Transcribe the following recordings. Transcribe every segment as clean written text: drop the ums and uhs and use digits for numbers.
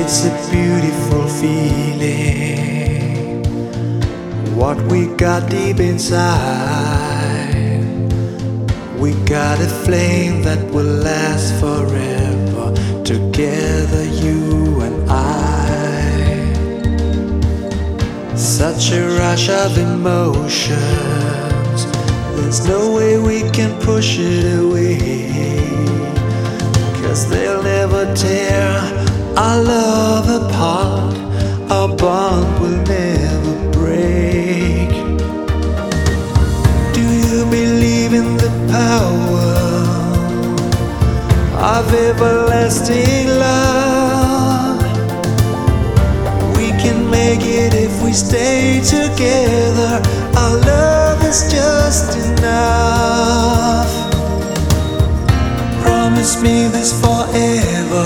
It's a beautiful feeling, what we got deep inside. We got a flame that will last forever, together you and I. Such a rush of emotions, there's no way we can push it away, 'cause they'll never tear our love apart, our bond will never break. Do you believe in the power of everlasting love? We can make it if we stay together, our love is just enough. Promise me this forever,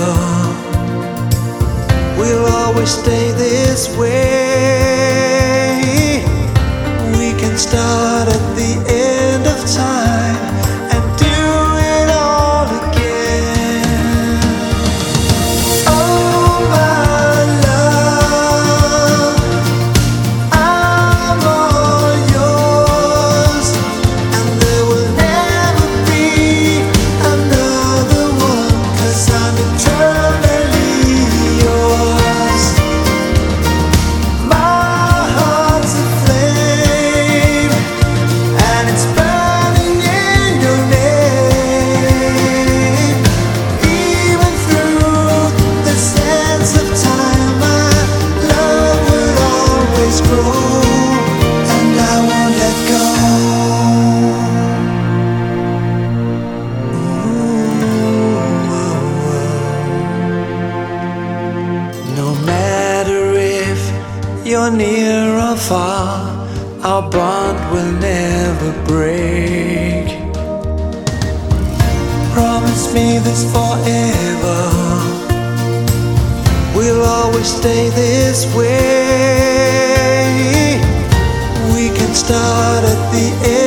we'll always stay this way. We can start at the end of time and do it all again. Oh my love, I'm all yours, and there will never be another one, 'cause I'm eternally yours. No matter if you're near or far, our bond will never break. Promise me this forever, we'll always stay this way. We can start at the end